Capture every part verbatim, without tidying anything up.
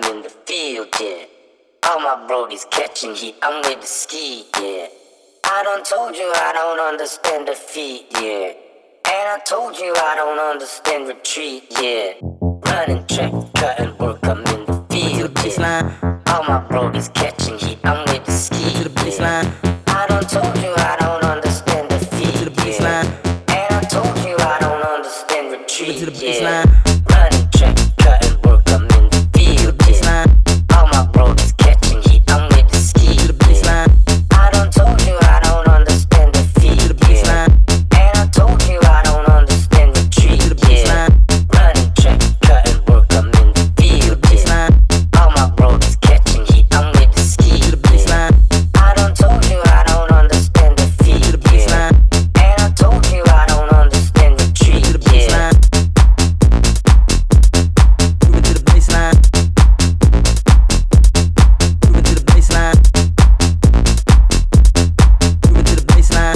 I'm in the field, yeah. All my brodies catching heat, I'm with the ski, yeah. I done told you I don't understand defeat, yeah. And I told you I don't understand retreat, yeah. Running track, cutting work, I'm in the field, yeah. All my brodies catching heat, I'm with the ski, yeah. I done told you I don't understand defeat, yeah. And I told you I don't understand retreat, yeah. Running track, cutting work, I'm in the field, yeah. All my brodies catching heat, I'm with the ski, yeah. I done told you I don't understand defeat, yeah. And I told you I don't understand retreat, yeah. Running track, cutting work, I'm in the field, yeah. All my brodies catching heat, I'm with the ski, yeah. I done told you I don't understand defeat, yeah. And I told you I don't understand retreat, yeah. Moving to the baseline. Moving to the baseline. Moving to the baseline.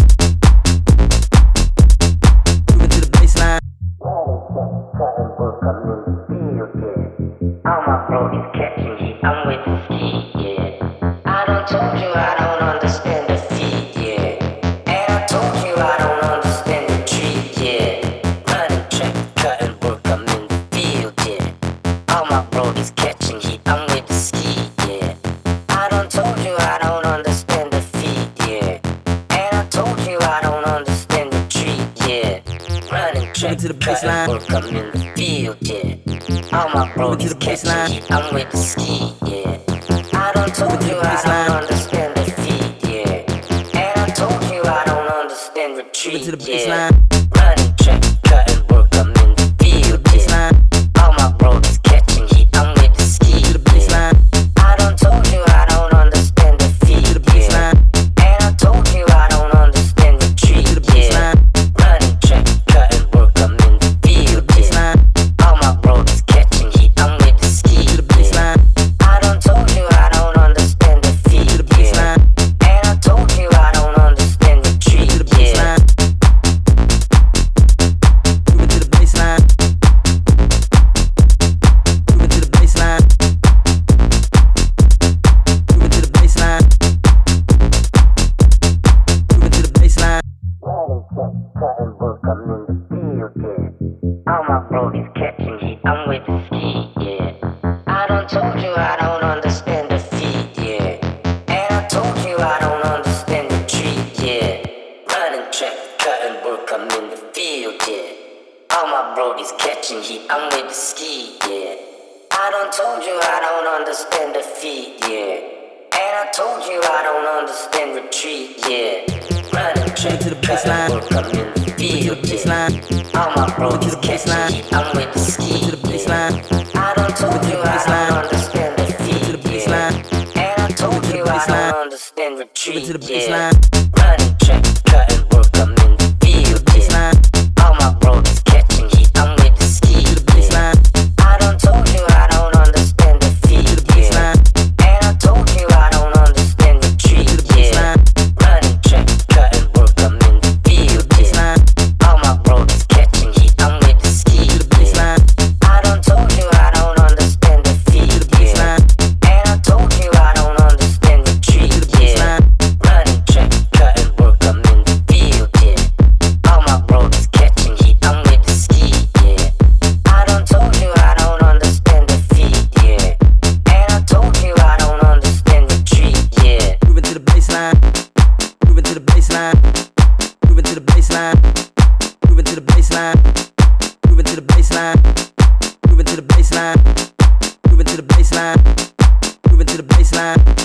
Moving to the baseline. Cutting work, I'm in the field, yeah. All my brodies catching heat, I'm with the ski, yeah. I done told you I don't understand defeat, yeah. And I told you I don't understand retreat, yeah. Running track, cutting work, I'm in the field, yeah. All my brodies catching heat, I'm with the ski, yeah. I done told you I don't understand defeat, yeah. And I told you I don't understand retreat, yeah. Running track, to the baseline. Work, I'm in the field, yeah. All my brodies catching heat, I'm with the ski, yeah. I done told you I don't understand defeat, yeah. And I told you I don't understand retreat, yeah. Running track, cutting work, I'm in the field, yeah. All my brodies catching heat, I'm with the ski, yeah. I done told you I don't understand defeat, yeah. And I told you I don't understand retreat, yeah. Running track, cutting work, I'm in the field, yeah. All my brodies catching heat, I'm with the ski, yeah. I done told you I don't understand defeat, yeah. And I told you I don't understand retreat, yeah. Moving to the baseline. Moving to the baseline. Moving to the baseline. Moving to the baseline. Running track, cutting work, I'm in the field, yeah. All my brodies catching heat, I'm with the ski, yeah. I done told you I don't understand defeat, yeah. And I told you I don't understand retreat, yeah. Running track, cutting work, I'm in the field, yeah. All my brodies catching heat, I'm with the ski, yeah. I done told you I don't understand defeat, yeah. And I told you I don't understand retreat, yeah. Running track, cutting work, I'm in the field, yeah. All my brodies catching heat, I'm with the ski, yeah. I done told you I don't understand defeat, yeah. And I told you I don't understand retreat, yeah. Running track, cutting work, I'm in the field, yeah. All my brodies catching heat, I'm with the ski, yeah. I done told you I don't understand defeat, yeah. And I told you I don't understand retreat, yeah. Running track, cutting work, I'm in the field, yeah. All my brodies catching heat, I'm with the ski, yeah. I done told you I don't understand defeat, yeah. And I told you I don't understand retreat, yeah. Running track, cutting work, I'm in the field, yeah. All my brodies catching heat, I'm with the ski, yeah. I done told you I don't understand defeat, yeah. And I told you I don't understand retreat, yeah. Moving to the baseline. Moving to the baseline. Moving to the baseline. Moving to the baseline. Moving to the baseline. Moving to the baseline. Moving to the baseline. Moving to the baseline.